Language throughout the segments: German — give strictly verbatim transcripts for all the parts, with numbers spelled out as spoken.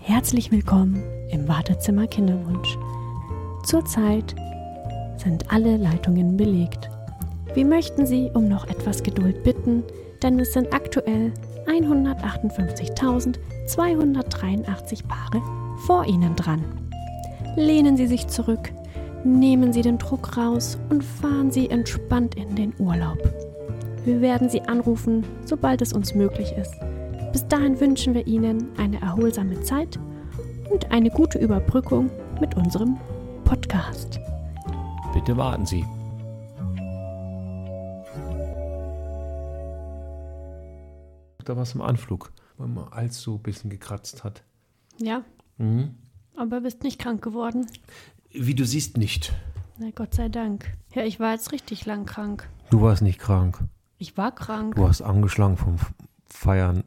Herzlich willkommen im Wartezimmer Kinderwunsch. Zurzeit sind alle Leitungen belegt. Wir möchten Sie um noch etwas Geduld bitten, denn es sind aktuell hundertachtundfünfzigtausendzweihundertdreiundachtzig Paare vor Ihnen dran. Lehnen Sie sich zurück, nehmen Sie den Druck raus und fahren Sie entspannt in den Urlaub. Wir werden Sie anrufen, sobald es uns möglich ist. Bis dahin wünschen wir Ihnen eine erholsame Zeit und eine gute Überbrückung mit unserem Podcast. Bitte warten Sie. Da war es im Anflug, weil man alles so ein bisschen gekratzt hat. Ja, Mhm. aber bist nicht krank geworden. Wie du siehst, nicht. Na Gott sei Dank. Ja, ich war jetzt richtig lang krank. Du warst nicht krank. Ich war krank. Du warst angeschlagen vom F- Feiern.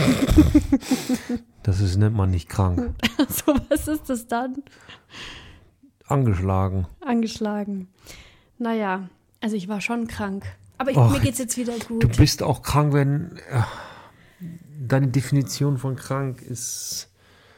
Das ist, nennt man nicht krank. So, was ist das dann? Angeschlagen. Angeschlagen. Naja, also ich war schon krank. Aber ich, Och, mir geht's jetzt wieder gut. Du bist auch krank, wenn äh, deine Definition von krank ist,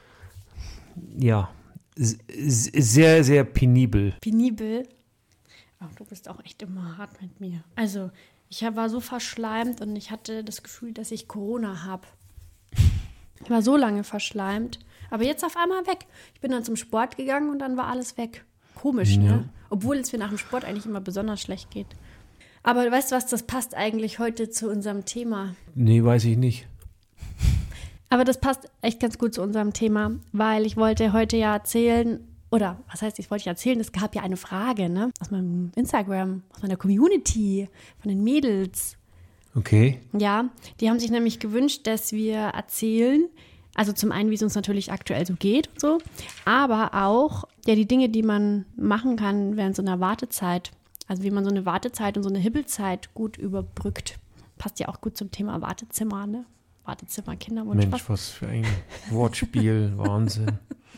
ja, s- s- sehr, sehr penibel. Penibel. Ach, du bist auch echt immer hart mit mir. Also, ich war so verschleimt und ich hatte das Gefühl, dass ich Corona habe. Ich war so lange verschleimt, aber jetzt auf einmal weg. Ich bin dann zum Sport gegangen und dann war alles weg. Komisch, Ja. ne? Obwohl es mir nach dem Sport eigentlich immer besonders schlecht geht. Aber weißt du was, das passt eigentlich heute zu unserem Thema. Nee, weiß ich nicht. Aber das passt echt ganz gut zu unserem Thema, weil ich wollte heute ja erzählen, oder was heißt, ich wollte ja erzählen, es gab ja eine Frage, ne, aus meinem Instagram, aus meiner Community, von den Mädels. Okay. Ja, die haben sich nämlich gewünscht, dass wir erzählen, also zum einen, wie es uns natürlich aktuell so geht und so, aber auch, ja, die Dinge, die man machen kann während so einer Wartezeit. Also wie man so eine Wartezeit und so eine Hibbelzeit gut überbrückt. Passt ja auch gut zum Thema Wartezimmer, ne? Wartezimmer, Kinderwunsch. Mensch, was für ein Wortspiel, Wahnsinn.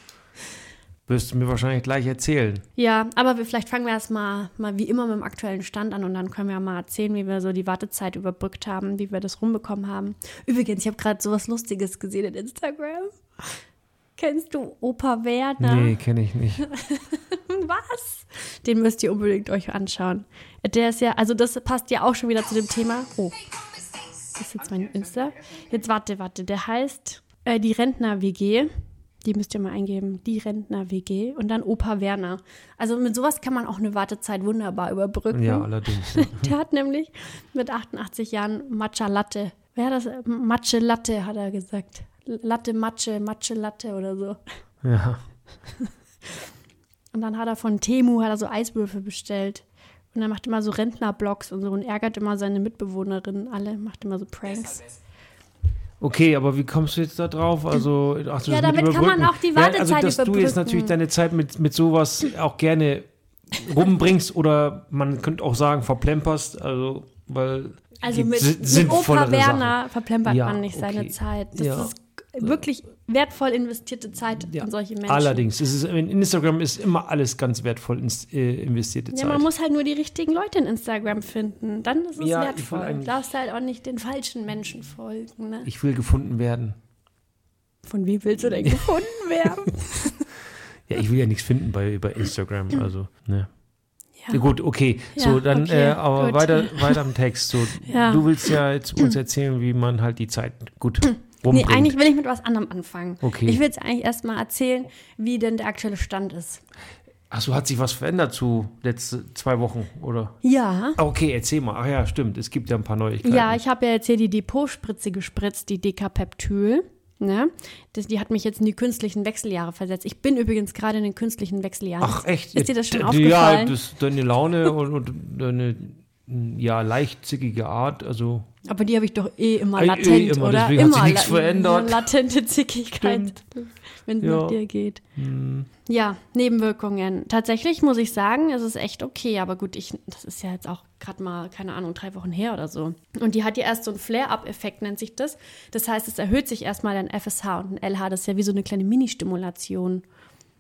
Wirst du mir wahrscheinlich gleich erzählen. Ja, aber wir, vielleicht fangen wir erst mal, mal wie immer mit dem aktuellen Stand an und dann können wir mal erzählen, wie wir so die Wartezeit überbrückt haben, wie wir das rumbekommen haben. Übrigens, ich habe gerade sowas Lustiges gesehen in Instagram. Kennst du Opa Werner? Nee, kenne ich nicht. Was? Den müsst ihr unbedingt euch anschauen. Der ist ja, also das passt ja auch schon wieder zu dem Thema. Oh, das ist jetzt mein Insta. Jetzt warte, warte, der heißt äh, die Rentner-W G. Die müsst ihr mal eingeben, die Rentner-W G und dann Opa Werner. Also mit sowas kann man auch eine Wartezeit wunderbar überbrücken. Ja, allerdings. Ja. Der hat nämlich mit achtundachtzig Jahren Matcha Latte. Wer hat das? Matcha Latte, hat er gesagt. Latte Matcha, Matcha Latte oder so. Ja. Und dann hat er von Temu hat er so Eiswürfel bestellt. Und er macht immer so Rentnerblogs und so und ärgert immer seine Mitbewohnerinnen alle, macht immer so Pranks. Okay, aber wie kommst du jetzt da drauf? Also, ach, du Ja, das mit damit kann man überbrücken. auch die Wartezeit ja, also, dass du jetzt überbrücken. natürlich deine Zeit mit, mit sowas auch gerne rumbringst oder man könnte auch sagen, verplemperst, also, weil Also gibt mit, si- mit sinnvollere Opa Werner Sachen. verplempert Ja, man nicht okay. seine Zeit. Das Ja. ist wirklich wertvoll investierte Zeit Ja. an solche Menschen. Allerdings, es ist, in Instagram ist immer alles ganz wertvoll ins, äh, investierte Ja, Zeit. man muss halt nur die richtigen Leute in Instagram finden. Dann ist es Ja, ich will wertvoll. Du eigentlich- darfst halt auch nicht den falschen Menschen folgen. Ne? Ich will gefunden werden. Von wem willst du denn gefunden werden? Ja, ich will ja nichts finden bei, bei Instagram, also, ne. Ja. Ja, gut, okay. So, Ja, dann okay, äh, aber gut. weiter, weiter im Text. So, Ja. Du willst ja jetzt uns erzählen, wie man halt die Zeit gut Nee, rumbringt. eigentlich will ich mit was anderem anfangen. Okay. Ich will jetzt eigentlich erstmal erzählen, wie denn der aktuelle Stand ist. Achso, hat sich was verändert zu letzte zwei Wochen, oder? Ja. Ah, okay, erzähl mal. Ach ja, stimmt, es gibt ja ein paar Neuigkeiten. Ja, ich habe ja jetzt hier die Depotspritze gespritzt, die Decapeptyl. Ne? Das, die hat mich jetzt in die künstlichen Wechseljahre versetzt. Ich bin übrigens gerade in den künstlichen Wechseljahren. Ach echt? Ist dir das schon D- aufgefallen? Ja, das, deine Laune und, und deine ja, leicht zickige Art, also Aber die habe ich doch eh immer Eh, latent, eh immer, oder? deswegen hat sich immer nichts verändert. Latente Zickigkeit, wenn es Ja. nach dir geht. hm, Ja, Nebenwirkungen. Tatsächlich muss ich sagen, es ist echt okay. Aber gut, ich, das ist ja jetzt auch gerade mal, keine Ahnung, drei Wochen her oder so. Und die hat ja erst so einen Flare-up-Effekt, nennt sich das. Das heißt, es erhöht sich erstmal dein F S H und ein L H. Das ist ja wie so eine kleine Mini-Stimulation.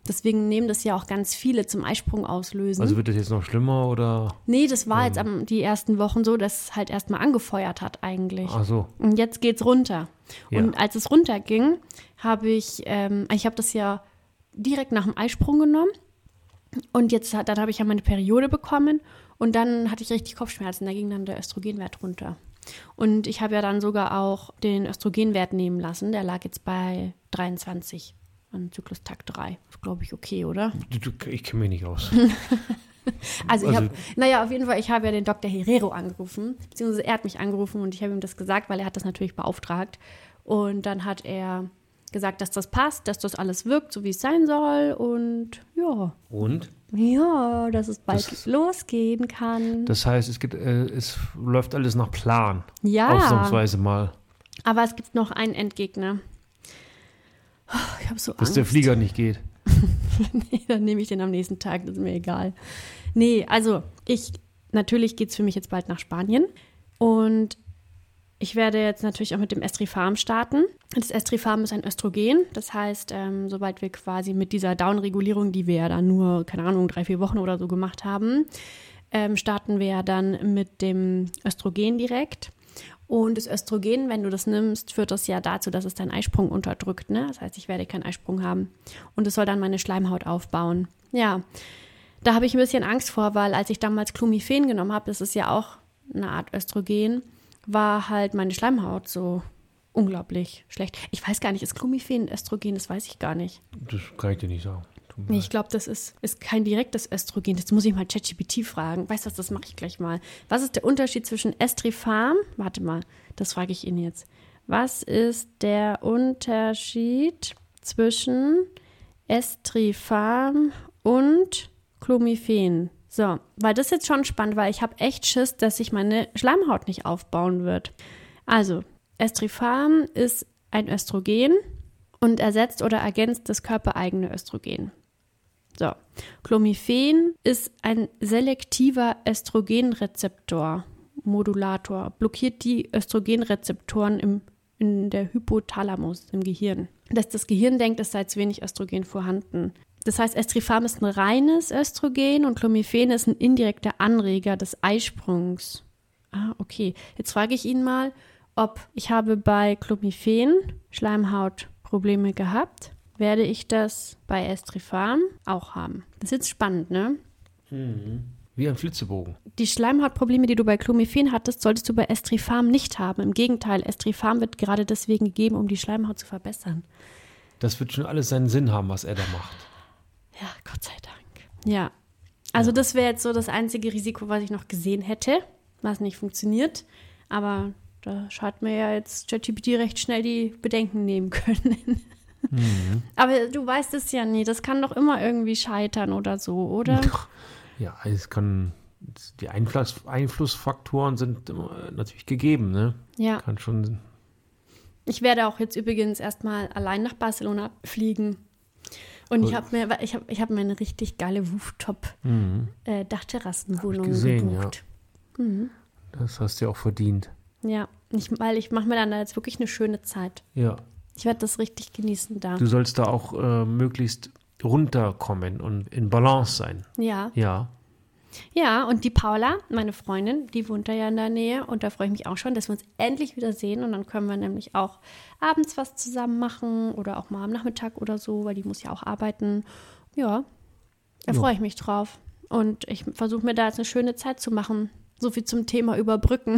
Deswegen nehmen das ja auch ganz viele zum Eisprung auslösen. Also wird das jetzt noch schlimmer oder? Nee, das war ähm. jetzt am, die ersten Wochen so, dass es halt erstmal angefeuert hat eigentlich. Ach so. Und jetzt geht's runter. Ja. Und als es runterging, habe ich, ähm, ich habe das ja direkt nach dem Eisprung genommen. Und jetzt, dann habe ich ja meine Periode bekommen und dann hatte ich richtig Kopfschmerzen. Da ging dann der Östrogenwert runter. Und ich habe ja dann sogar auch den Östrogenwert nehmen lassen. Der lag jetzt bei dreiundzwanzig an Zyklustag drei. Ist, glaube ich, okay, oder? Du, du, ich kenne mich nicht aus. Also ich Also- habe, naja, auf jeden Fall, ich habe ja den Doktor Herrero angerufen, beziehungsweise er hat mich angerufen und ich habe ihm das gesagt, weil er hat das natürlich beauftragt. Und dann hat er gesagt, dass das passt, dass das alles wirkt, so wie es sein soll und ja, Und? ja, dass es bald Das- losgehen kann. Das heißt, es, geht, äh, es läuft alles nach Plan. Ja, Ausnahmsweise mal. aber es gibt noch einen Endgegner. Oh, ich habe so Dass Angst. der Flieger nicht geht. Nee, dann nehme ich den am nächsten Tag, das ist mir egal. Nee, also ich, natürlich geht es für mich jetzt bald nach Spanien und ich werde jetzt natürlich auch mit dem Estrifarm starten. Das Estrifarm ist ein Östrogen, das heißt, ähm, sobald wir quasi mit dieser Down-Regulierung, die wir ja dann nur, keine Ahnung, drei, vier Wochen oder so gemacht haben, ähm, starten wir ja dann mit dem Östrogen direkt. Und das Östrogen, wenn du das nimmst, führt das ja dazu, dass es deinen Eisprung unterdrückt. Ne? Das heißt, ich werde keinen Eisprung haben. Und es soll dann meine Schleimhaut aufbauen. Ja, da habe ich ein bisschen Angst vor, weil als ich damals Clomifen genommen habe, das ist ja auch eine Art Östrogen, war halt meine Schleimhaut so unglaublich schlecht. Ich weiß gar nicht, ist Clomifen Östrogen? Das weiß ich gar nicht. Das kann ich dir nicht sagen. Tut mir Nee, leid. ich glaube, das ist, ist kein direktes Östrogen. Das muss ich mal ChatGPT fragen. Weißt du was, das mache ich gleich mal. Was ist der Unterschied zwischen Estrifarm? Warte mal, das frage ich ihn jetzt. Was ist der Unterschied zwischen Estrifarm und Clomifen? So, weil das ist jetzt schon spannend, weil ich habe echt Schiss, dass sich meine Schleimhaut nicht aufbauen wird. Also, Estrifarm ist ein Östrogen und ersetzt oder ergänzt das körpereigene Östrogen. So, Clomifen ist ein selektiver Östrogenrezeptor, Modulator, blockiert die Östrogenrezeptoren im, in der Hypothalamus, im Gehirn. Dass das Gehirn denkt, es sei zu wenig Östrogen vorhanden. Das heißt, Estrifarm ist ein reines Östrogen und Clomifen ist ein indirekter Anreger des Eisprungs. Ah, okay. Jetzt frage ich ihn mal, ob ich habe bei Clomifen Schleimhautprobleme gehabt. Werde ich das bei Estrifarm auch haben? Das ist jetzt spannend, ne? Wie ein Flitzebogen. Die Schleimhautprobleme, die du bei Clomifen hattest, solltest du bei Estrifarm nicht haben. Im Gegenteil, Estrifarm wird gerade deswegen gegeben, um die Schleimhaut zu verbessern. Das wird schon alles seinen Sinn haben, was er da macht. Ja, Gott sei Dank. Ja, also das wäre jetzt so das einzige Risiko, was ich noch gesehen hätte, was nicht funktioniert. Aber da hat mir ja jetzt ChatGPT recht schnell die Bedenken nehmen können. Mhm. Aber du weißt es ja nie, das kann doch immer irgendwie scheitern oder so, oder? Ja, es kann, die Einfluss, Einflussfaktoren sind immer natürlich gegeben, ne? Ja. Kann schon, Ich werde auch jetzt übrigens erstmal allein nach Barcelona fliegen. Und ich Cool. habe mir, ich habe, ich habe mir eine richtig geile Rooftop-Dachterrassenwohnung Hab ich gesehen, gebucht. Mhm. das hast du ja auch verdient. Ja, ich, weil ich mache mir dann da jetzt wirklich eine schöne Zeit. Ja, Ich werde das richtig genießen da. du sollst da auch äh, möglichst runterkommen und in Balance sein. Ja. Ja, Ja, und die Paula, meine Freundin, die wohnt da ja in der Nähe und da freue ich mich auch schon, dass wir uns endlich wieder sehen und dann können wir nämlich auch abends was zusammen machen oder auch mal am Nachmittag oder so, weil die muss ja auch arbeiten. Ja, da Ja. freue ich mich drauf. Und ich versuche mir da jetzt eine schöne Zeit zu machen. So viel zum Thema Überbrücken.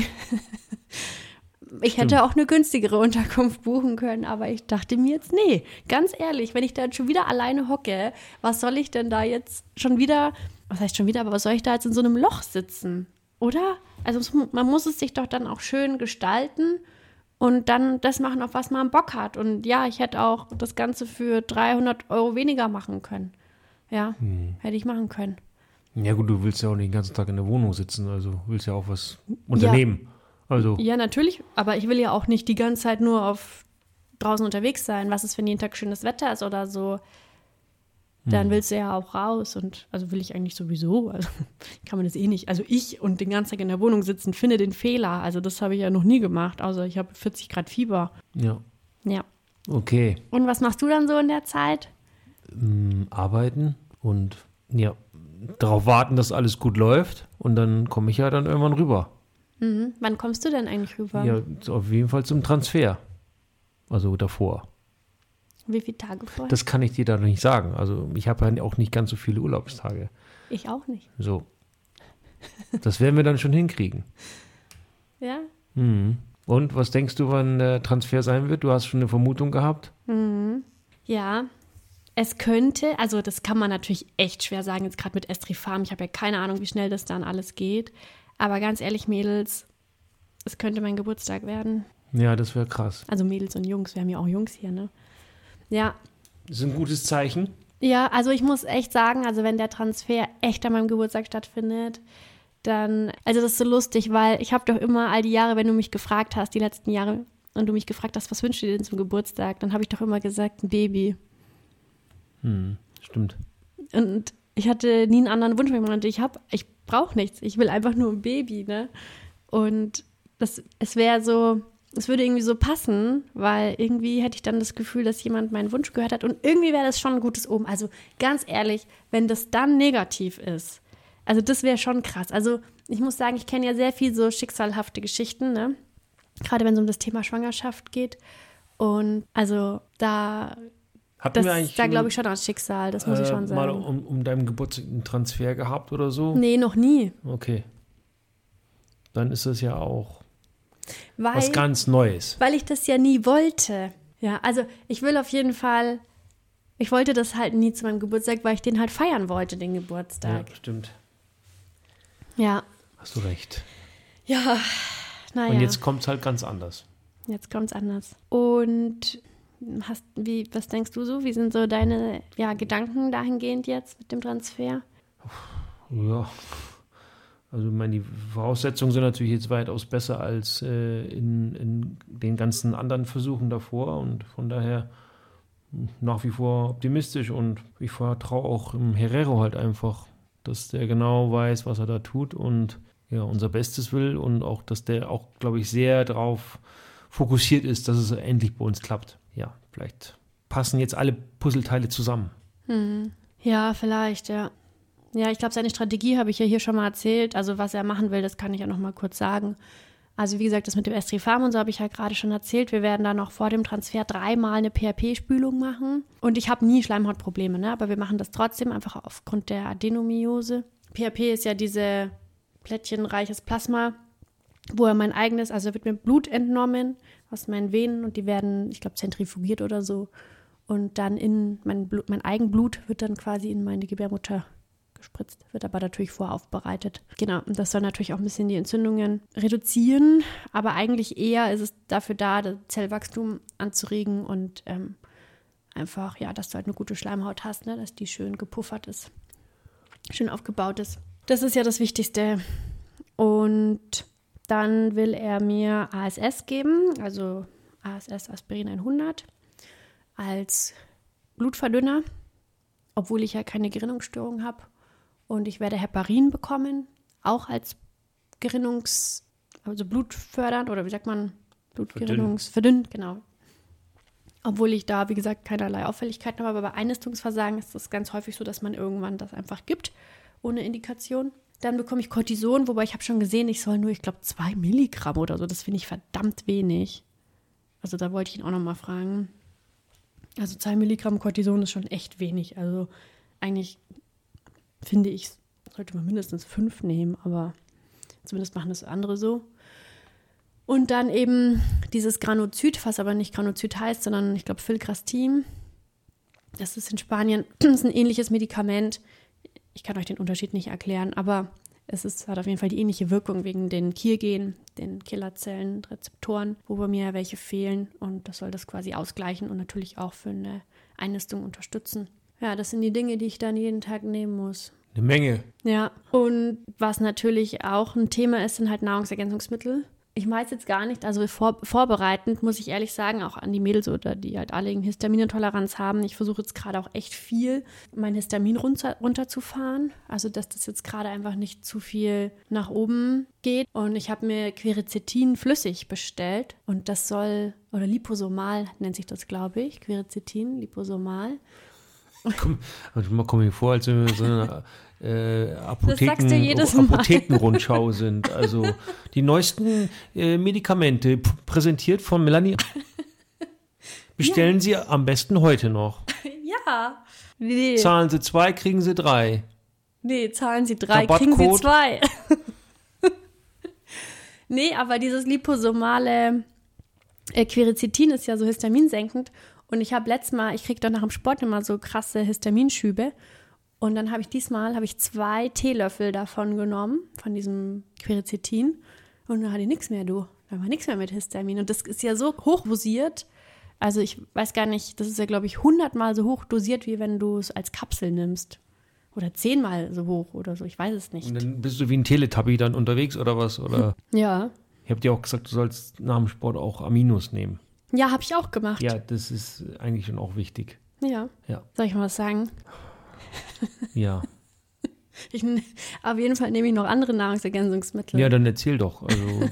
Ich hätte Stimmt. auch eine günstigere Unterkunft buchen können, aber ich dachte mir jetzt, nee, ganz ehrlich, wenn ich da jetzt schon wieder alleine hocke, was soll ich denn da jetzt schon wieder, was heißt schon wieder, aber was soll ich da jetzt in so einem Loch sitzen, oder? Also es, man muss es sich doch dann auch schön gestalten und dann das machen, auf was man Bock hat. Und ja, ich hätte auch das Ganze für dreihundert Euro weniger machen können. Ja, hätte ich machen können. ja gut, du willst ja auch nicht den ganzen Tag in der Wohnung sitzen, also willst ja auch was unternehmen. Also, Ja, natürlich, aber ich will ja auch nicht die ganze Zeit nur auf draußen unterwegs sein. Was ist, wenn jeden Tag schönes Wetter ist oder so? Dann willst du ja auch raus und also will ich eigentlich sowieso. Also kann man das eh nicht. Also ich und den ganzen Tag in der Wohnung sitzen, finde den Fehler. Also das habe ich ja noch nie gemacht, außer ich habe vierzig Grad Fieber. ja, Ja. okay. Und was machst du dann so in der Zeit? ähm, arbeiten und ja, darauf warten, dass alles gut läuft. Und dann komme ich ja dann irgendwann rüber. Mhm. Wann kommst du denn eigentlich rüber? Ja, auf jeden Fall zum Transfer. Also davor. Wie viele Tage vorher? Das kann ich dir da noch nicht sagen. Also ich habe ja auch nicht ganz so viele Urlaubstage. Ich auch nicht. So. Das werden wir dann schon hinkriegen. Ja? Mhm. Und was denkst du, wann der Transfer sein wird? Du hast schon eine Vermutung gehabt? Mhm. Ja, es könnte, also das kann man natürlich echt schwer sagen, jetzt gerade mit Estri Farm. Ich habe ja keine Ahnung, wie schnell das dann alles geht. Aber ganz ehrlich, Mädels, es könnte mein Geburtstag werden. Ja, das wäre krass. Also Mädels und Jungs, wir haben ja auch Jungs hier, ne? Ja. Das ist ein gutes Zeichen. Ja, also ich muss echt sagen, also wenn der Transfer echt an meinem Geburtstag stattfindet, dann, also das ist so lustig, weil ich habe doch immer all die Jahre, wenn du mich gefragt hast, die letzten Jahre, und du mich gefragt hast, was wünschst du dir denn zum Geburtstag, dann habe ich doch immer gesagt, ein Baby. Hm, stimmt. Und ich hatte nie einen anderen Wunsch, weil ich meinte, ich habe, ich brauche nichts, ich will einfach nur ein Baby, ne? Und das, es wäre so, es würde irgendwie so passen, weil irgendwie hätte ich dann das Gefühl, dass jemand meinen Wunsch gehört hat und irgendwie wäre das schon ein gutes Omen. Also ganz ehrlich, wenn das dann negativ ist, also das wäre schon krass. Also ich muss sagen, ich kenne ja sehr viel so schicksalhafte Geschichten, ne? Gerade wenn es um das Thema Schwangerschaft geht. Und also da, Hatten das, wir eigentlich da glaube ich schon ans Schicksal, das muss äh, ich schon sagen. mal um, um deinen Geburtstag einen Transfer gehabt oder so? Nee, noch nie. Okay. Dann ist das ja auch Weil, was ganz Neues. weil ich das ja nie wollte. Ja, also ich will auf jeden Fall, ich wollte das halt nie zu meinem Geburtstag, weil ich den halt feiern wollte, den Ja, Geburtstag. stimmt. Ja. Hast du recht. Ja, naja. Und jetzt kommt es halt ganz anders. Jetzt kommt's anders. Und hast, wie, was denkst du so? Wie sind so deine ja, Gedanken dahingehend jetzt mit dem Transfer? Ja. Also ich meine, die Voraussetzungen sind natürlich jetzt weitaus besser als äh, in, in den ganzen anderen Versuchen davor und von daher nach wie vor optimistisch und ich vertraue auch im Herrero halt einfach, dass der genau weiß, was er da tut und ja, unser Bestes will und auch, dass der auch, glaube ich, sehr darauf fokussiert ist, dass es endlich bei uns klappt. Ja, vielleicht passen jetzt alle Puzzleteile zusammen. Hm. Ja, vielleicht, ja. Ja, ich glaube, seine Strategie habe ich ja hier schon mal erzählt. Also was er machen will, das kann ich ja noch mal kurz sagen. Also wie gesagt, das mit dem Estri Farm und so habe ich ja gerade schon erzählt. Wir werden da noch vor dem Transfer dreimal eine P R P-Spülung machen. Und ich habe nie Schleimhautprobleme, ne? Aber wir machen das trotzdem einfach aufgrund der Adenomyose. P R P ist ja diese plättchenreiches Plasma, wo er mein eigenes, also wird mir Blut entnommen aus meinen Venen und die werden, ich glaube, zentrifugiert oder so. Und dann in mein Blut, mein Eigenblut wird dann quasi in meine Gebärmutter gespritzt, wird aber natürlich voraufbereitet. Genau, und das soll natürlich auch ein bisschen die Entzündungen reduzieren, aber eigentlich eher ist es dafür da, das Zellwachstum anzuregen und ähm, einfach, ja, dass du halt eine gute Schleimhaut hast, ne, dass die schön gepuffert ist, schön aufgebaut ist. Das ist ja das Wichtigste. Und dann will er mir A S S geben, also A S S Aspirin hundert, als Blutverdünner, obwohl ich ja keine Gerinnungsstörung habe. Und ich werde Heparin bekommen, auch als Gerinnungs-, also blutfördernd oder wie sagt man, Blutgerinnungsverdünnt, genau. Obwohl ich da, wie gesagt, keinerlei Auffälligkeiten habe, aber bei Einnistungsversagen ist das ganz häufig so, dass man irgendwann das einfach gibt, ohne Indikation. Dann bekomme ich Cortison, wobei ich habe schon gesehen, ich soll nur, ich glaube, zwei Milligramm oder so, das finde ich verdammt wenig. Also da wollte ich ihn auch nochmal fragen. Also zwei Milligramm Cortison ist schon echt wenig, also eigentlich finde ich, sollte man mindestens fünf nehmen, aber zumindest machen das andere so. Und dann eben dieses Granozid, was aber nicht Granozid heißt, sondern ich glaube Filgrastim. Das ist in Spanien, das ist ein ähnliches Medikament. Ich kann euch den Unterschied nicht erklären, aber es ist, hat auf jeden Fall die ähnliche Wirkung wegen den Kirgen, den Killerzellen, Rezeptoren, wo bei mir welche fehlen. Und das soll das quasi ausgleichen und natürlich auch für eine Einnistung unterstützen. Ja, das sind die Dinge, die ich dann jeden Tag nehmen muss. Eine Menge. Ja, und was natürlich auch ein Thema ist, sind halt Nahrungsergänzungsmittel. Ich weiß jetzt gar nicht, also vor, vorbereitend muss ich ehrlich sagen, auch an die Mädels oder die halt alle Histaminintoleranz haben. Ich versuche jetzt gerade auch echt viel, mein Histamin runter, runterzufahren. Also, dass das jetzt gerade einfach nicht zu viel nach oben geht. Und ich habe mir Quercetin flüssig bestellt. Und das soll, oder liposomal nennt sich das, glaube ich. Quercetin, liposomal. Komm, manchmal komme ich mir vor, als wenn wir so eine äh, Apotheken, jedes Apothekenrundschau sind. Also die neuesten äh, Medikamente p- präsentiert von Melanie. Bestellen ja. Sie am besten heute noch. Ja. Nee. Zahlen Sie zwei, kriegen Sie drei. Nee, zahlen Sie drei, kriegen Sie zwei. Nee, aber dieses liposomale äh, Quercetin ist ja so histaminsenkend. Und ich habe letztes Mal, ich kriege doch nach dem Sport immer so krasse Histaminschübe. Und dann habe ich diesmal, habe ich zwei Teelöffel davon genommen, von diesem Quercetin. Und dann hatte ich nichts mehr, du. Da war nichts mehr mit Histamin. Und das ist ja so hochdosiert. Also ich weiß gar nicht, das ist ja, glaube ich, hundertmal so hoch dosiert, wie wenn du es als Kapsel nimmst. Oder zehnmal so hoch oder so, ich weiß es nicht. Und dann bist du wie ein Teletubby dann unterwegs oder was? Oder? Ja. Ich habe dir auch gesagt, du sollst nach dem Sport auch Aminos nehmen. Ja, habe ich auch gemacht. Ja, das ist eigentlich schon auch wichtig. Ja. Ja. Soll ich mal was sagen? Ja. Ich, auf jeden Fall nehme ich noch andere Nahrungsergänzungsmittel. Ja, dann erzähl doch. Also.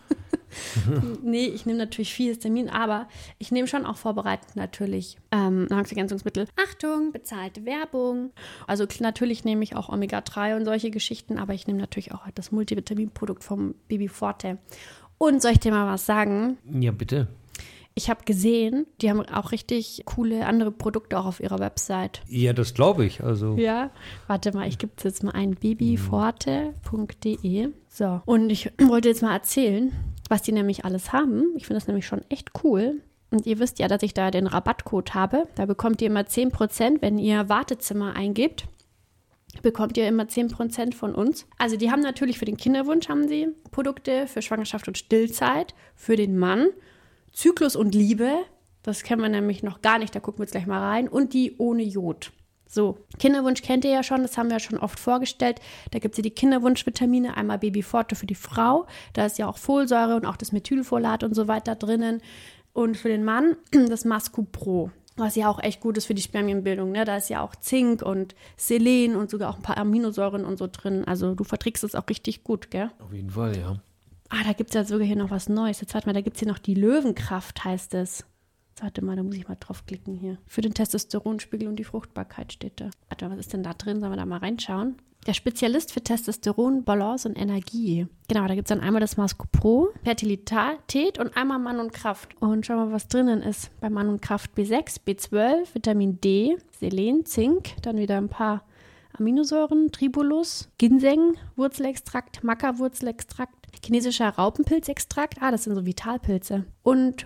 Nee, ich nehme natürlich viel Histamin, aber ich nehme schon auch vorbereitet natürlich ähm, Nahrungsergänzungsmittel. Achtung, bezahlte Werbung. Also natürlich nehme ich auch Omega drei und solche Geschichten, aber ich nehme natürlich auch das Multivitaminprodukt vom Baby Forte. Und soll ich dir mal was sagen? Ja, bitte. Ich habe gesehen, die haben auch richtig coole andere Produkte auch auf ihrer Website. Ja, das glaube ich. Also. Ja, warte mal, ich gebe jetzt mal ein babyforte punkt de. So, und ich wollte jetzt mal erzählen, was die nämlich alles haben. Ich finde das nämlich schon echt cool. Und ihr wisst ja, dass ich da den Rabattcode habe. Da bekommt ihr immer zehn Prozent, wenn ihr Wartezimmer eingebt. Bekommt ihr immer zehn Prozent von uns. Also die haben natürlich für den Kinderwunsch haben sie Produkte, für Schwangerschaft und Stillzeit, für den Mann, Zyklus und Liebe. Das kennen wir nämlich noch gar nicht, da gucken wir jetzt gleich mal rein. Und die ohne Jod. So, Kinderwunsch kennt ihr ja schon, das haben wir ja schon oft vorgestellt. Da gibt es ja die Kinderwunschvitamine, einmal Baby Forte für die Frau. Da ist ja auch Folsäure und auch das Methylfolat und so weiter drinnen. Und für den Mann das Mascupro, was ja auch echt gut ist für die Spermienbildung. Ne? Da ist ja auch Zink und Selen und sogar auch ein paar Aminosäuren und so drin. Also du verträgst es auch richtig gut, gell? Auf jeden Fall, ja. Ah, da gibt es ja sogar hier noch was Neues. Jetzt warte mal, da gibt es hier noch die Löwenkraft, heißt es. Warte mal, da muss ich mal draufklicken hier. Für den Testosteronspiegel und die Fruchtbarkeit steht da. Warte mal, was ist denn da drin? Sollen wir da mal reinschauen? Der Spezialist für Testosteron, Balance und Energie. Genau, da gibt es dann einmal das Mascupro, Fertilität und einmal Mann und Kraft. Und schauen wir mal, was drinnen ist. Bei Mann und Kraft B sechs, B zwölf, Vitamin D, Selen, Zink, dann wieder ein paar Aminosäuren, Tribulus, Ginseng, Wurzelextrakt, Maca-Wurzelextrakt, chinesischer Raupenpilzextrakt, ah, das sind so Vitalpilze, und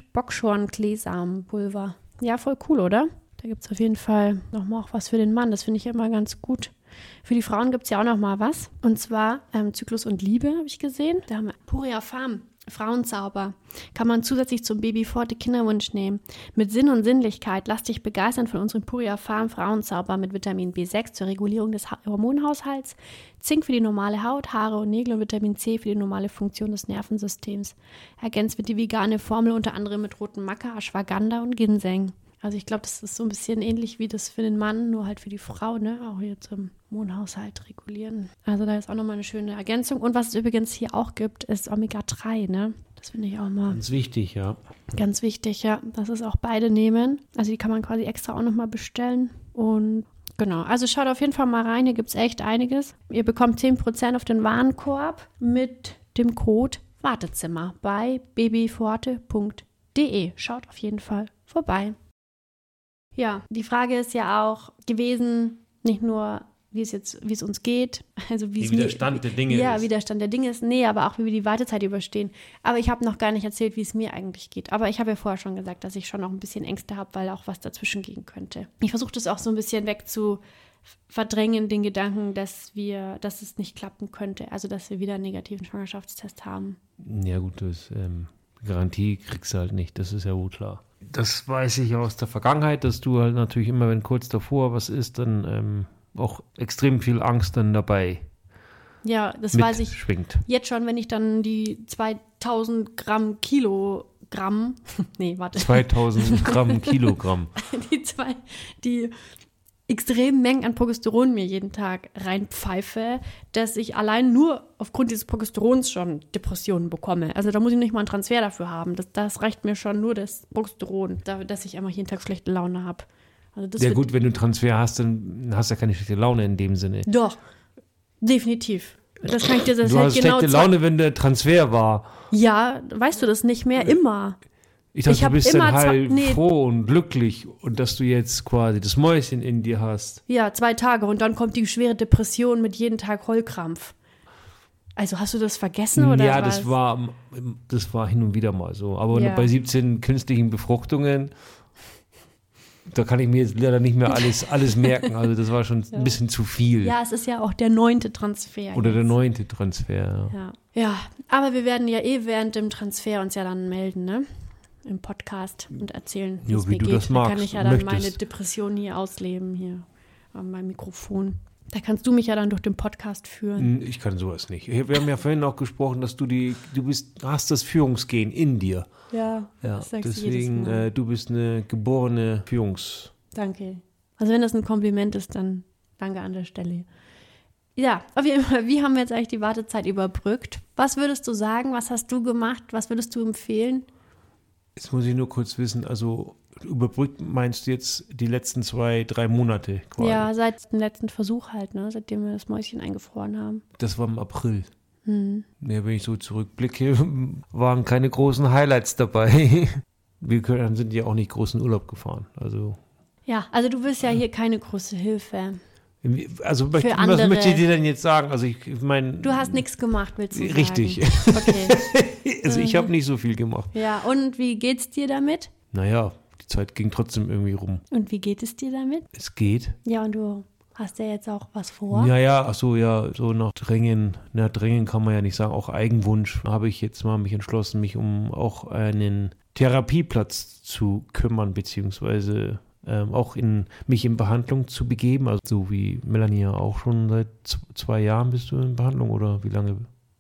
Bockschorn-Kleesamenpulver. Ja, voll cool, oder? Da gibt es auf jeden Fall nochmal auch was für den Mann, das finde ich immer ganz gut. Für die Frauen gibt es ja auch nochmal was, und zwar ähm, Zyklus und Liebe, habe ich gesehen. Da haben wir Puria Farm. Frauenzauber. Kann man zusätzlich zum Baby Forte Kinderwunsch nehmen. Mit Sinn und Sinnlichkeit. Lass dich begeistern von unserem Puria Farm Frauenzauber mit Vitamin B sechs zur Regulierung des Hormonhaushalts, Zink für die normale Haut, Haare und Nägel und Vitamin C für die normale Funktion des Nervensystems. Ergänzt wird die vegane Formel unter anderem mit rotem Maca, Ashwagandha und Ginseng. Also ich glaube, das ist so ein bisschen ähnlich wie das für den Mann, nur halt für die Frau, ne? Auch hier zum Hormonhaushalt regulieren. Also da ist auch nochmal eine schöne Ergänzung. Und was es übrigens hier auch gibt, ist Omega drei, ne? Das finde ich auch mal ganz wichtig, ja. Ganz wichtig, ja. Dass es auch beide nehmen. Also die kann man quasi extra auch nochmal bestellen. Und genau, also schaut auf jeden Fall mal rein. Hier gibt es echt einiges. Ihr bekommt zehn Prozent auf den Warenkorb mit dem Code Wartezimmer bei babyforte punkt de. Schaut auf jeden Fall vorbei. Ja, die Frage ist ja auch gewesen, nicht nur, wie es jetzt, wie es uns geht, also wie, wie der Stand der Dinge ja, ist. wie der Stand der Dinge ist, nee, aber auch wie wir die Wartezeit überstehen. Aber ich habe noch gar nicht erzählt, wie es mir eigentlich geht. Aber ich habe ja vorher schon gesagt, dass ich schon noch ein bisschen Ängste habe, weil auch was dazwischen gehen könnte. Ich versuche das auch so ein bisschen weg zu verdrängen, den Gedanken, dass wir, dass es nicht klappen könnte, also dass wir wieder einen negativen Schwangerschaftstest haben. Ja gut, das ähm, Garantie kriegst du halt nicht, das ist ja wohl klar. Das weiß ich aus der Vergangenheit, dass du halt natürlich immer, wenn kurz davor was ist, dann ähm, auch extrem viel Angst dann dabei Ja, das weiß ich schwingt. Jetzt schon, wenn ich dann die zweitausend Gramm Kilogramm, nee, warte. zweitausend Gramm Kilogramm. Die zwei, die extremen Mengen an Progesteron mir jeden Tag reinpfeife, dass ich allein nur aufgrund dieses Progesterons schon Depressionen bekomme. Also da muss ich nicht mal einen Transfer dafür haben. Das, das reicht mir schon nur das Progesteron, dass ich einfach jeden Tag schlechte Laune habe. Also das ja wird, gut, wenn du einen Transfer hast, dann hast du ja keine schlechte Laune in dem Sinne. Doch, definitiv. Das kann ich dir das Du halt hast genau schlechte zeigen. Laune, wenn der Transfer war. Ja, weißt du das nicht mehr? Immer. Ich dachte, Ich hab du bist immer dann halt zwei- nee. froh und glücklich und dass du jetzt quasi das Mäuschen in dir hast. Ja, zwei Tage und dann kommt die schwere Depression mit jeden Tag Heulkrampf. Also hast du das vergessen oder ja, was? das war, das war hin und wieder mal so. Aber Ja. bei siebzehn künstlichen Befruchtungen, da kann ich mir jetzt leider nicht mehr alles, alles merken. Also das war schon Ja. ein bisschen zu viel. Ja, es ist ja auch der neunte Transfer. Oder jetzt. der neunte Transfer. Ja. Ja. ja, aber wir werden ja eh während dem Transfer uns ja dann melden, ne? Im Podcast und erzählen, wie Jo, es wie mir du geht. das Da magst kann ich ja und dann möchtest. meine Depression hier ausleben, hier an meinem Mikrofon. Da kannst du mich ja dann durch den Podcast führen. Ich kann sowas nicht. Wir haben ja vorhin auch gesprochen, dass du die, du bist, hast das Führungsgen in dir. Ja, Ja, das sagst du deswegen, jedes Mal. äh, du bist eine geborene Führungs. Danke. Also wenn das ein Kompliment ist, dann danke an der Stelle. Ja, auf jeden Fall, wie haben wir jetzt eigentlich die Wartezeit überbrückt? Was würdest du sagen? Was hast du gemacht? Was würdest du empfehlen? Jetzt muss ich nur kurz wissen, also überbrückt meinst du jetzt die letzten zwei, drei Monate quasi? Ja, seit dem letzten Versuch halt, ne? Seitdem wir das Mäuschen eingefroren haben. Das war im April. Hm. Ja, wenn ich so zurückblicke, waren keine großen Highlights dabei. Wir können, sind ja auch nicht großen Urlaub gefahren. Also, Ja, also du bist ja hier keine große Hilfe. also möchte, was andere. möchte ich dir denn jetzt sagen? Also ich, ich meine, Du hast nichts gemacht, willst du sagen? Richtig. Okay. also ich habe nicht so viel gemacht. Ja, und wie geht's dir damit? Naja, die Zeit ging trotzdem irgendwie rum. Und wie geht es dir damit? Es geht. Ja, und du hast ja jetzt auch was vor. Ja, ja, ach so, ja, so nach Drängen, na, Drängen kann man ja nicht sagen, auch Eigenwunsch habe ich jetzt mal mich entschlossen, mich um auch einen Therapieplatz zu kümmern, beziehungsweise ähm, auch in mich in Behandlung zu begeben, also so wie Melanie ja auch schon seit z- zwei Jahren bist du in Behandlung oder wie lange?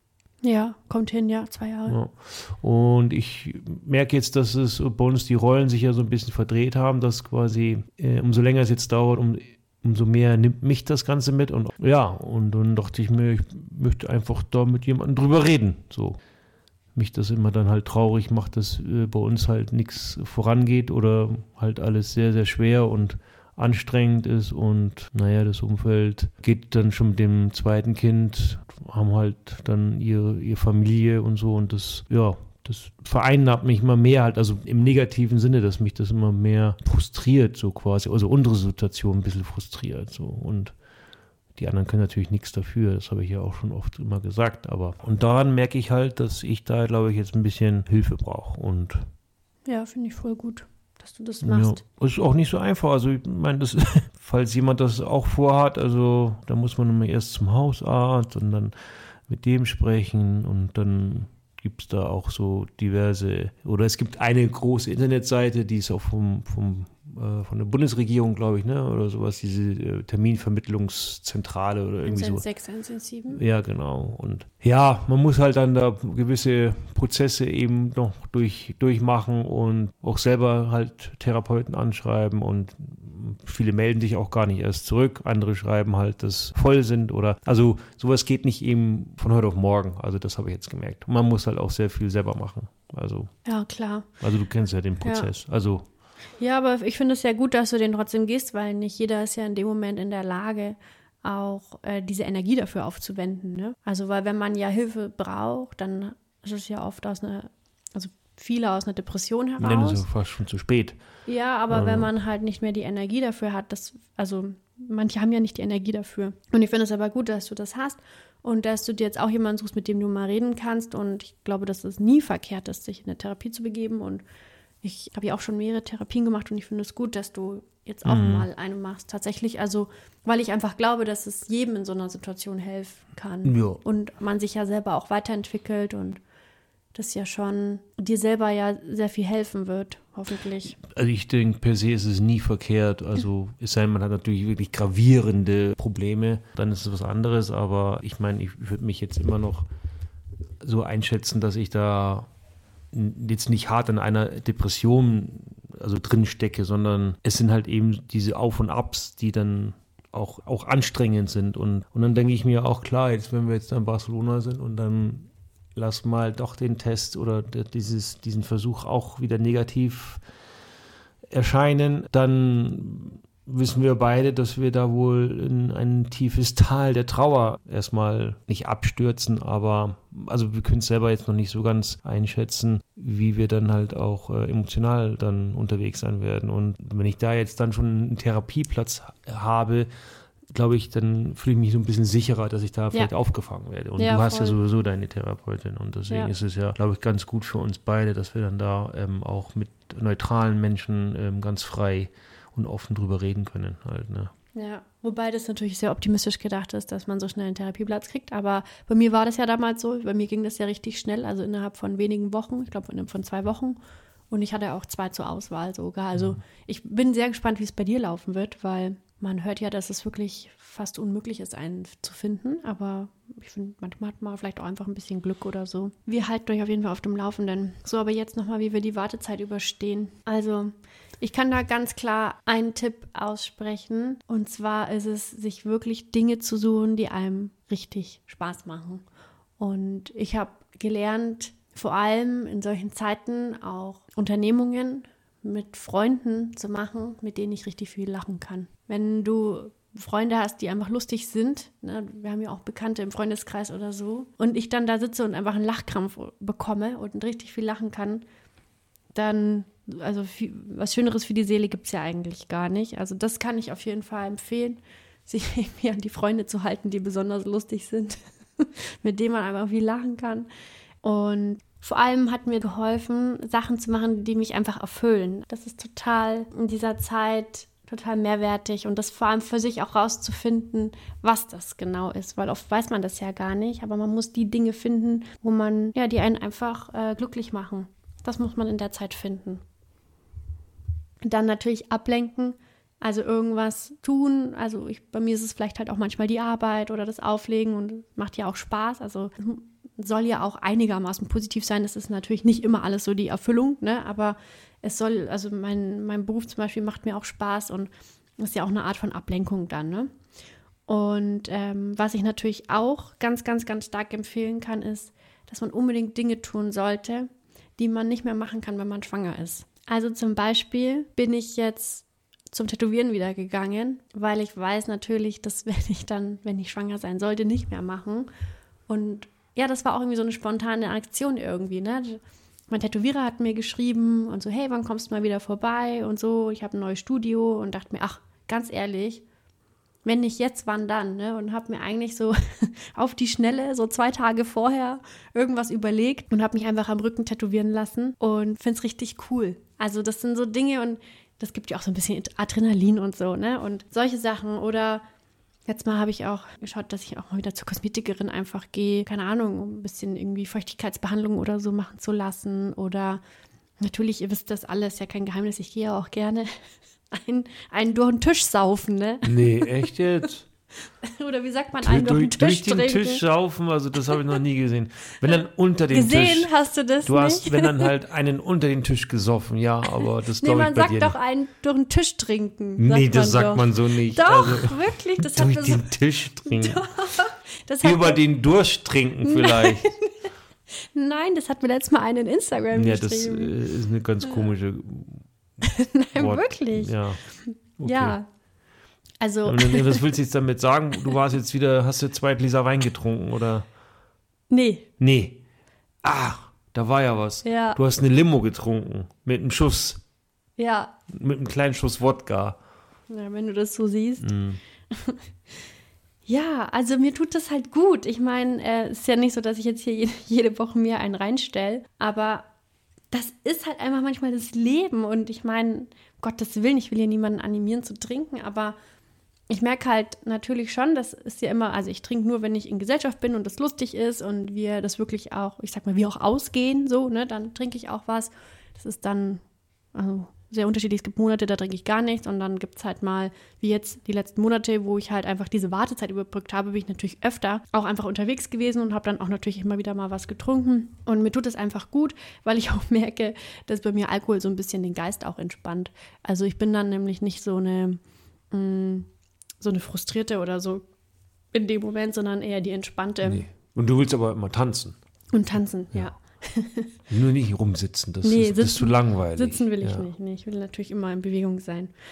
Ja, kommt hin, ja, zwei Jahre. Ja. Und ich merke jetzt, dass es bei uns die Rollen sich ja so ein bisschen verdreht haben, dass quasi äh, umso länger es jetzt dauert, um umso mehr nimmt mich das Ganze mit. Und ja, und dann dachte ich mir, ich möchte einfach da mit jemandem drüber reden. So. Mich das immer dann halt traurig macht, dass äh, bei uns halt nichts vorangeht oder halt alles sehr, sehr schwer und anstrengend ist. Und naja, das Umfeld geht dann schon mit dem zweiten Kind, haben halt dann ihre, ihre Familie und so. Und das, ja, das vereinnahmt mich immer mehr halt, also im negativen Sinne, dass mich das immer mehr frustriert, so quasi, also unsere Situation ein bisschen frustriert, so. Und die anderen können natürlich nichts dafür, das habe ich ja auch schon oft immer gesagt, aber und daran merke ich halt, dass ich da, glaube ich, jetzt ein bisschen Hilfe brauche und Ja, finde ich voll gut, dass du das ja, machst. ist auch nicht so einfach, also ich meine, das, falls jemand das auch vorhat, also da muss man immer erst zum Hausarzt und dann mit dem sprechen und dann gibt es da auch so diverse, oder es gibt eine große Internetseite, die ist auch vom, vom, äh, von der Bundesregierung, glaube ich, ne, oder sowas, diese äh, Terminvermittlungszentrale oder irgendwie so. eins eins sechs, eins eins sieben Ja, genau. Und ja, man muss halt dann da gewisse Prozesse eben noch durch, durchmachen und auch selber halt Therapeuten anschreiben und viele melden sich auch gar nicht erst zurück. Andere schreiben halt, dass voll sind oder, also sowas geht nicht eben von heute auf morgen. Also das habe ich jetzt gemerkt. Und man muss halt auch sehr viel selber machen. Also, Ja, klar. also du kennst ja den Prozess. Also Ja, aber ich finde es ja gut, dass du den trotzdem gehst, weil nicht jeder ist ja in dem Moment in der Lage, auch äh, diese Energie dafür aufzuwenden. Ne? Also, weil wenn man ja Hilfe braucht, dann ist es ja oft aus einer, also viele aus einer Depression dann ist es heraus. fast schon zu spät. Ja, aber Ja. wenn man halt nicht mehr die Energie dafür hat, das, also manche haben ja nicht die Energie dafür. Und ich finde es aber gut, dass du das hast und dass du dir jetzt auch jemanden suchst, mit dem du mal reden kannst. Und ich glaube, dass es nie verkehrt ist, sich in eine Therapie zu begeben. Und ich habe ja auch schon mehrere Therapien gemacht und ich finde es gut, dass du jetzt auch Mhm. mal eine machst. Tatsächlich, also, weil ich einfach glaube, dass es jedem in so einer Situation helfen kann. Ja. Und man sich ja selber auch weiterentwickelt und das ja schon dir selber ja sehr viel helfen wird, hoffentlich. Also ich denke, per se ist es nie verkehrt. Also es sei denn, man hat natürlich wirklich gravierende Probleme, dann ist es was anderes. Aber ich meine, ich würde mich jetzt immer noch so einschätzen, dass ich da n- jetzt nicht hart in einer Depression also drin stecke, sondern es sind halt eben diese Auf und Abs, die dann auch, auch anstrengend sind. Und, und dann denke ich mir auch, klar, jetzt wenn wir jetzt da in Barcelona sind und dann lass mal doch den Test oder dieses, diesen Versuch auch wieder negativ erscheinen, dann wissen wir beide, dass wir da wohl in ein tiefes Tal der Trauer erstmal nicht abstürzen, aber also wir können es selber jetzt noch nicht so ganz einschätzen, wie wir dann halt auch äh, emotional dann unterwegs sein werden. Und wenn ich da jetzt dann schon einen Therapieplatz habe, glaube ich, dann fühle ich mich so ein bisschen sicherer, dass ich da vielleicht ja. aufgefangen werde. Und ja, du hast voll. ja sowieso deine Therapeutin und deswegen ja. ist es ja, glaube ich, ganz gut für uns beide, dass wir dann da ähm, auch mit neutralen Menschen ähm, ganz frei und offen drüber reden können halt, ne? Ja, wobei das natürlich sehr optimistisch gedacht ist, dass man so schnell einen Therapieplatz kriegt, aber bei mir war das ja damals so, bei mir ging das ja richtig schnell, also innerhalb von wenigen Wochen, ich glaube innerhalb von zwei Wochen und ich hatte auch zwei zur Auswahl sogar, also mhm. ich bin sehr gespannt, wie es bei dir laufen wird, weil man hört ja, dass es wirklich fast unmöglich ist, einen zu finden, aber ich finde, manchmal hat man vielleicht auch einfach ein bisschen Glück oder so. Wir halten euch auf jeden Fall auf dem Laufenden. So, aber jetzt nochmal, wie wir die Wartezeit überstehen. Also, ich kann da ganz klar einen Tipp aussprechen und zwar ist es, sich wirklich Dinge zu suchen, die einem richtig Spaß machen. Und ich habe gelernt, vor allem in solchen Zeiten auch Unternehmungen mit Freunden zu machen, mit denen ich richtig viel lachen kann. Wenn du Freunde hast, die einfach lustig sind, ne, wir haben ja auch Bekannte im Freundeskreis oder so, und ich dann da sitze und einfach einen Lachkrampf bekomme und richtig viel lachen kann, dann, also viel, was Schöneres für die Seele gibt es ja eigentlich gar nicht. Also das kann ich auf jeden Fall empfehlen, sich irgendwie an die Freunde zu halten, die besonders lustig sind, mit denen man einfach viel lachen kann. Und vor allem hat mir geholfen, Sachen zu machen, die mich einfach erfüllen. Das ist total in dieser Zeit total mehrwertig und das vor allem für sich auch rauszufinden, was das genau ist, weil oft weiß man das ja gar nicht, aber man muss die Dinge finden, wo man, ja, die einen einfach äh, glücklich machen. Das muss man in der Zeit finden. Dann natürlich ablenken, also irgendwas tun, also ich, bei mir ist es vielleicht halt auch manchmal die Arbeit oder das Auflegen und macht ja auch Spaß, also soll ja auch einigermaßen positiv sein. Das ist natürlich nicht immer alles so die Erfüllung, ne? Aber es soll, also mein, mein Beruf zum Beispiel macht mir auch Spaß und ist ja auch eine Art von Ablenkung dann, ne? Und ähm, was ich natürlich auch ganz, ganz, ganz stark empfehlen kann, ist, dass man unbedingt Dinge tun sollte, die man nicht mehr machen kann, wenn man schwanger ist. Also zum Beispiel bin ich jetzt zum Tätowieren wieder gegangen, weil ich weiß natürlich, das werde ich dann, wenn ich schwanger sein sollte, nicht mehr machen. Und ja, das war auch irgendwie so eine spontane Aktion irgendwie, ne? Mein Tätowierer hat mir geschrieben und so, hey, wann kommst du mal wieder vorbei und so. Ich habe ein neues Studio und dachte mir, ach, ganz ehrlich, wenn nicht jetzt, wann dann, ne? Und habe mir eigentlich so auf die Schnelle, so zwei Tage vorher, irgendwas überlegt und habe mich einfach am Rücken tätowieren lassen und finde es richtig cool. Also das sind so Dinge und das gibt ja auch so ein bisschen Adrenalin und so, ne? Und solche Sachen oder letztes Mal habe ich auch geschaut, dass ich auch mal wieder zur Kosmetikerin einfach gehe, keine Ahnung, um ein bisschen irgendwie Feuchtigkeitsbehandlung oder so machen zu lassen. Oder natürlich, ihr wisst das alles, ja kein Geheimnis, ich gehe ja auch gerne einen, einen durch den Tisch saufen, ne? Nee, echt jetzt? Oder wie sagt man, einen durch, durch den Tisch Durch den Tisch saufen, also das habe ich noch nie gesehen. Wenn dann unter den gesehen, Tisch. Gesehen hast du das Du nicht? hast, wenn dann halt einen unter den Tisch gesoffen, ja, aber das nee, glaube ich bei dir man sagt doch einen durch den Tisch trinken. Nee, das man sagt doch. man so nicht. Doch, also, wirklich. Das durch hat den so Tisch trinken. Doch, das hat Über den Durst trinken vielleicht. Nein, das hat mir letztes Mal einen in Instagram ja, geschrieben. Ja, das ist eine ganz komische Nein, Wort. Wirklich. Ja, okay. Ja. Also, was willst du jetzt damit sagen? Du warst jetzt wieder, hast du zwei Gläser Wein getrunken, oder? Nee. Nee. Ah, da war ja was. Ja. Du hast eine Limo getrunken. Mit einem Schuss. Ja. Mit einem kleinen Schuss Wodka. Ja, wenn du das so siehst. Mm. Ja, also mir tut das halt gut. Ich meine, es äh, ist ja nicht so, dass ich jetzt hier jede, jede Woche mir einen reinstelle, aber das ist halt einfach manchmal das Leben und ich meine, Gottes Willen, ich will hier niemanden animieren zu trinken, aber ich merke halt natürlich schon, das ist ja immer, also ich trinke nur, wenn ich in Gesellschaft bin und das lustig ist und wir das wirklich auch, ich sag mal, wir auch ausgehen, so, ne, dann trinke ich auch was. Das ist dann, also sehr unterschiedlich. Es gibt Monate, da trinke ich gar nichts und dann gibt es halt mal, wie jetzt die letzten Monate, wo ich halt einfach diese Wartezeit überbrückt habe, bin ich natürlich öfter auch einfach unterwegs gewesen und habe dann auch natürlich immer wieder mal was getrunken und mir tut es einfach gut, weil ich auch merke, dass bei mir Alkohol so ein bisschen den Geist auch entspannt. Also ich bin dann nämlich nicht so eine, mh, so eine frustrierte oder so in dem Moment, sondern eher die entspannte. Nee. Und du willst aber immer tanzen. Und tanzen, ja. ja. Nur nicht rumsitzen, das, nee, ist, sitzen, das ist zu langweilig. Sitzen will ich ja. nicht. Nee, ich will natürlich immer in Bewegung sein.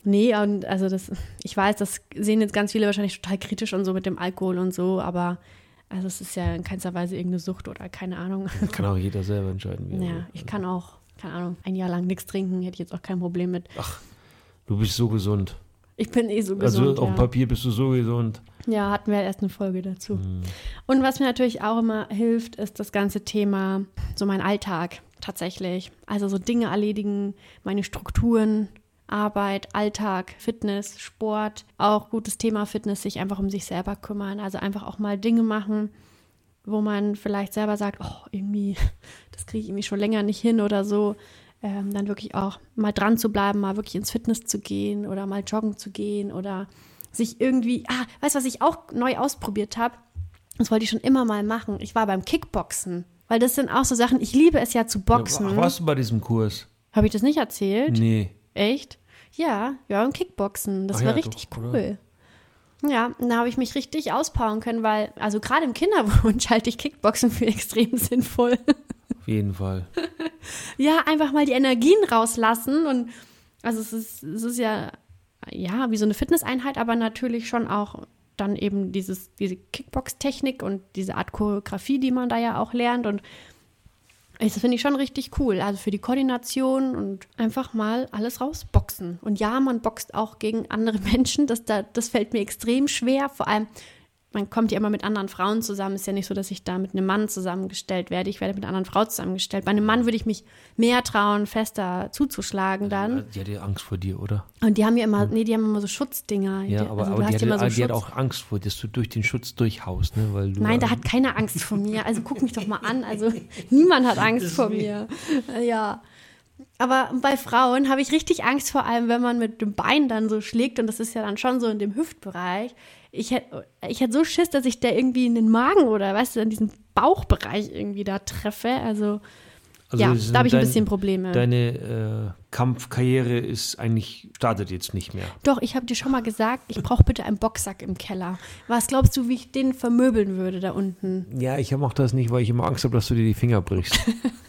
Nee, und also das, ich weiß, das sehen jetzt ganz viele wahrscheinlich total kritisch und so mit dem Alkohol und so, aber also es ist ja in keinster Weise irgendeine Sucht oder keine Ahnung. Kann auch jeder selber entscheiden. Wie Ja, er ich kann auch, keine Ahnung, ein Jahr lang nichts trinken, hätte ich jetzt auch kein Problem mit. Ach, du bist so gesund. Ich bin eh so gesund, Also auf ja. Papier bist du so gesund. Ja, hatten wir erst eine Folge dazu. Hm. Und was mir natürlich auch immer hilft, ist das ganze Thema, so mein Alltag tatsächlich. Also so Dinge erledigen, meine Strukturen, Arbeit, Alltag, Fitness, Sport, auch gutes Thema Fitness, sich einfach um sich selber kümmern. Also einfach auch mal Dinge machen, wo man vielleicht selber sagt, oh, irgendwie, das kriege ich irgendwie schon länger nicht hin oder so. Ähm, dann wirklich auch mal dran zu bleiben, mal wirklich ins Fitness zu gehen oder mal joggen zu gehen oder sich irgendwie, ah, weißt du, was ich auch neu ausprobiert habe? Das wollte ich schon immer mal machen. Ich war beim Kickboxen, weil das sind auch so Sachen, ich liebe es ja zu boxen. Ja, warst du bei diesem Kurs? Habe ich das nicht erzählt? Nee. Echt? Ja, ja, im Kickboxen. Das Ach war ja, richtig doch, cool. oder? Ja, und da habe ich mich richtig auspowern können, weil, also gerade im Kinderwunsch halte ich Kickboxen für extrem sinnvoll. Auf jeden Fall. Ja, einfach mal die Energien rauslassen und also es ist, es ist ja, ja, wie so eine Fitnesseinheit, aber natürlich schon auch dann eben dieses, diese Kickbox-Technik und diese Art Choreografie, die man da ja auch lernt und das finde ich schon richtig cool, also für die Koordination und einfach mal alles rausboxen. Und ja, man boxt auch gegen andere Menschen, das, da, das fällt mir extrem schwer, vor allem, man kommt ja immer mit anderen Frauen zusammen, ist ja nicht so, dass ich da mit einem Mann zusammengestellt werde, ich werde mit einer anderen Frau zusammengestellt. Bei einem Mann würde ich mich mehr trauen, fester zuzuschlagen dann. Die hat ja Angst vor dir, oder? Und die haben ja immer, nee, die haben immer so Schutzdinger. Ja, Die- aber, also, aber du die, hast hat, immer so die hat Schutz. auch Angst vor dir, dass du durch den Schutz durchhaust, ne? Weil du Nein, da hat keiner Angst vor mir. Also guck mich doch mal an. Also niemand hat Angst vor mir. Ja. Aber bei Frauen habe ich richtig Angst, vor allem, wenn man mit dem Bein dann so schlägt. Und das ist ja dann schon so in dem Hüftbereich. Ich hätte ich hätt so Schiss, dass ich da irgendwie in den Magen oder, weißt du, in diesen Bauchbereich irgendwie da treffe. Also, Also ja, es da habe ich ein dein- bisschen Probleme. Deine äh, Kampfkarriere ist eigentlich, startet jetzt nicht mehr. Doch, ich habe dir schon mal gesagt, ich brauche bitte einen Boxsack im Keller. Was glaubst du, wie ich den vermöbeln würde da unten? Ja, ich mache das nicht, weil ich immer Angst habe, dass du dir die Finger brichst.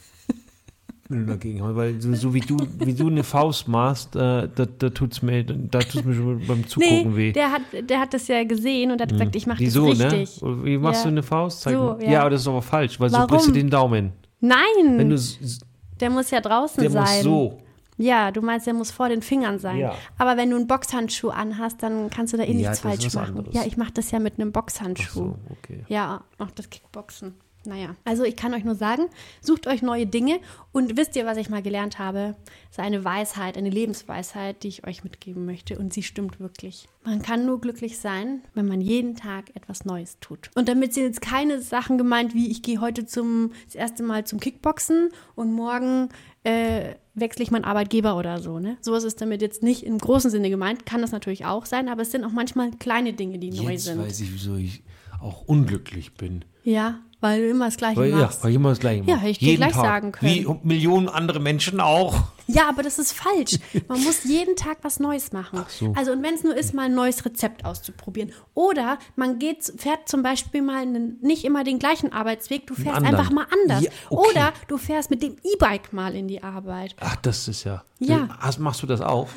Wenn du dagegen haust. Weil so, so wie du wie du eine Faust machst, äh, da, da tut's mir, da tut's mir schon beim Zugucken Nee, weh. der hat, der hat das ja gesehen und hat gesagt, ich mache das Wieso, richtig. ne? Wie machst Ja. du eine Faust? Zeig So, mal. ja. Ja, aber das ist aber falsch, weil so Warum? brichst du den Daumen. Wenn Nein, du s- der muss ja draußen der sein. muss so. Ja, du meinst, der muss vor den Fingern sein. Ja. Aber wenn du einen Boxhandschuh anhast, dann kannst du da eh Ja, nichts das ist falsch was machen. anderes. Ja, ich mache das ja mit einem Ach Boxhandschuh. so, okay. Ja, auch das Kickboxen. Naja, also ich kann euch nur sagen, sucht euch neue Dinge und wisst ihr, was ich mal gelernt habe? Das ist eine Weisheit, eine Lebensweisheit, die ich euch mitgeben möchte und sie stimmt wirklich. Man kann nur glücklich sein, wenn man jeden Tag etwas Neues tut. Und damit sind jetzt keine Sachen gemeint, wie ich gehe heute zum das erste Mal zum Kickboxen und morgen äh, wechsle ich meinen Arbeitgeber oder so. Ne? Sowas ist damit jetzt nicht im großen Sinne gemeint, kann das natürlich auch sein, aber es sind auch manchmal kleine Dinge, die neu Jetzt sind. weiß ich, wieso ich auch unglücklich bin. Ja, weil du immer das Gleiche Weil, ja, machst. weil ich immer das Gleiche mache. Ja, hätte ich dir Jeden gleich Tag. sagen können. Wie Millionen andere Menschen auch. Ja, aber das ist falsch. Man muss jeden Tag was Neues machen. Ach so. Also und wenn es nur ist, mal ein neues Rezept auszuprobieren. Oder man geht, fährt zum Beispiel mal einen, nicht immer den gleichen Arbeitsweg, du fährst anderen. einfach mal anders. Ja, okay. Oder du fährst mit dem E-Bike mal in die Arbeit. Ach, das ist ja. Ja. Hast, machst du das auch?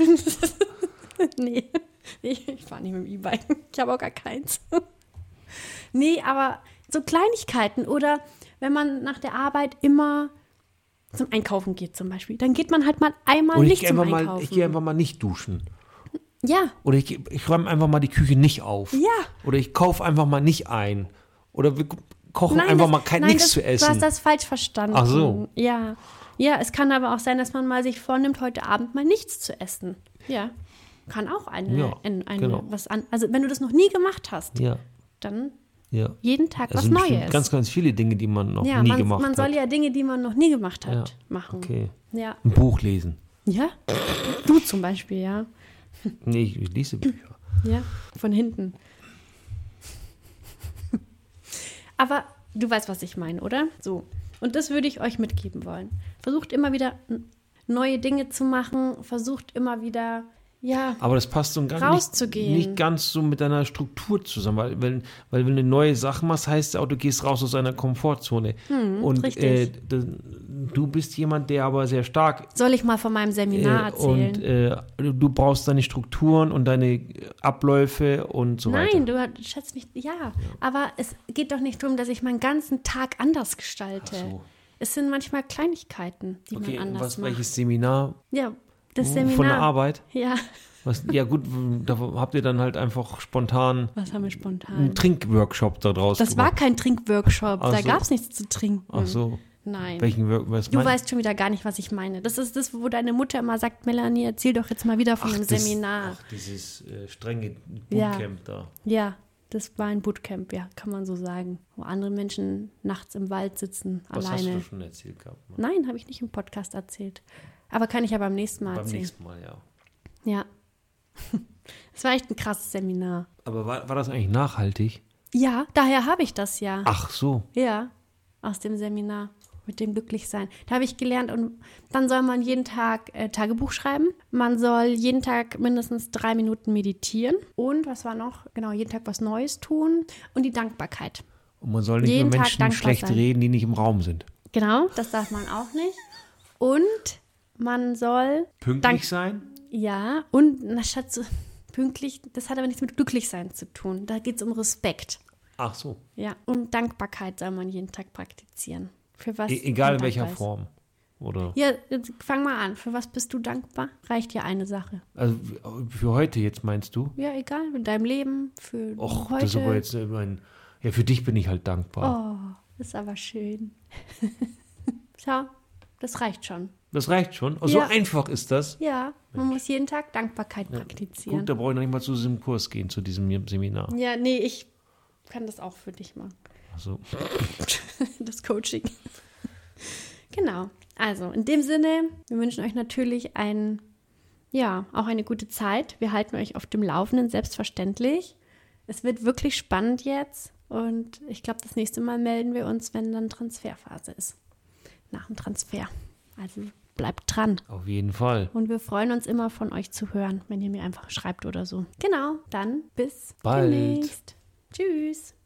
Nee, ich, ich fahre nicht mit dem E-Bike. Ich habe auch gar keins. Nee, aber so Kleinigkeiten. Oder wenn man nach der Arbeit immer zum Einkaufen geht zum Beispiel, dann geht man halt mal einmal Oder ich nicht gehe zum einfach Einkaufen. mal, ich gehe einfach mal nicht duschen. Ja, Oder ich, ich räume einfach mal die Küche nicht auf. Ja. Oder ich kaufe einfach mal nicht ein. Oder wir kochen Nein, einfach das, mal kein nein, nichts das, zu essen. Du hast das falsch verstanden. Ach so. Ja. Ja, es kann aber auch sein, dass man mal sich vornimmt, heute Abend mal nichts zu essen. Ja. Kann auch eine, Ja, ein, eine genau. was an. Also wenn du das noch nie gemacht hast, Ja, dann ja. jeden Tag Es was sind bestimmt Neues. ganz, ganz viele Dinge, die man noch ja, nie man, gemacht man hat. soll ja Dinge, die man noch nie gemacht hat, Ja, machen. Okay. Ja. Ein Buch lesen. Ja? Du zum Beispiel, ja. Nee, ich, ich lese Bücher. Ja, von hinten. Aber du weißt, was ich meine, oder? So. Und das würde ich euch mitgeben wollen. Versucht immer wieder n- neue Dinge zu machen. Versucht immer wieder, ja, Aber das passt so gar nicht, rauszugehen. nicht ganz so mit deiner Struktur zusammen, weil wenn, weil wenn du eine neue Sache machst, heißt es auch, du gehst raus aus deiner Komfortzone. Hm, und richtig. äh, das, du bist jemand, der aber sehr stark Soll ich mal von meinem Seminar äh, erzählen? und äh, du brauchst deine Strukturen und deine Abläufe und so weiter. Nein, du schätzt mich, ja, ja, aber es geht doch nicht darum, dass ich meinen ganzen Tag anders gestalte. Ach so. Es sind manchmal Kleinigkeiten, die Okay, man und anders was, macht. welches Seminar? Ja, das Wo? Seminar. Von der Arbeit? Ja, Was, ja gut, da habt ihr dann halt einfach spontan was haben wir spontan? einen Trinkworkshop da draus Das war gemacht. kein Trinkworkshop, Ach da so. gab es nichts zu trinken. Ach so. Nein. Welchen Work, was Du mein- weißt schon wieder gar nicht, was ich meine. Das ist das, wo deine Mutter immer sagt, Melanie, erzähl doch jetzt mal wieder von Ach, dem das- Seminar. Ach, dieses äh, strenge Ja. Bootcamp da. Ja, das war ein Bootcamp, ja, kann man so sagen. Wo andere Menschen nachts im Wald sitzen, Was hast alleine. du schon erzählt gehabt? Ne? Nein, habe ich nicht im Podcast erzählt. Aber kann ich ja beim nächsten Mal Beim erzählen. nächsten Mal, ja. Ja. Es war echt ein krasses Seminar. Aber war, war das eigentlich nachhaltig? Ja, daher habe ich das ja. Ach so. Ja, aus dem Seminar mit dem Glücklichsein. Da habe ich gelernt und dann soll man jeden Tag äh, Tagebuch schreiben. Man soll jeden Tag mindestens drei Minuten meditieren. Und was war noch? Genau, jeden Tag was Neues tun. Und die Dankbarkeit. Und man soll nicht Jeden über Tag Menschen dankbar schlecht sein. reden, die nicht im Raum sind. Genau, das darf man auch nicht. Und man soll, Pünktlich Dank- sein? ja, und na, statt so pünktlich, das hat aber nichts mit Glücklichsein zu tun. Da geht es um Respekt. Ach so. Ja, und Dankbarkeit soll man jeden Tag praktizieren. Für was? E egal in man welcher dankbar ist. Form. Oder? Ja, jetzt fang mal an. Für was bist du dankbar? Reicht dir eine Sache. Also für heute jetzt meinst du? Ja, egal, in deinem Leben, für Och, heute. das ist aber jetzt äh, mein. Ja, für dich bin ich halt dankbar. Oh, das ist aber schön. Schau, das reicht schon. Das reicht schon. Oh, Ja. So einfach ist das. Ja, man muss jeden Tag Dankbarkeit praktizieren. Gut, da brauche ich noch nicht mal zu diesem Kurs gehen, zu diesem Seminar. Ja, nee, ich kann das auch für dich machen. Also, Das Coaching. Genau. Also, in dem Sinne, wir wünschen euch natürlich ein, ja, auch eine gute Zeit. Wir halten euch auf dem Laufenden, selbstverständlich. Es wird wirklich spannend jetzt und ich glaube, das nächste Mal melden wir uns, wenn dann Transferphase ist. Nach dem Transfer. Also bleibt dran. auf jeden Fall. Und wir freuen uns immer von euch zu hören, wenn ihr mir einfach schreibt oder so. Genau, dann bis Bald. demnächst. Tschüss.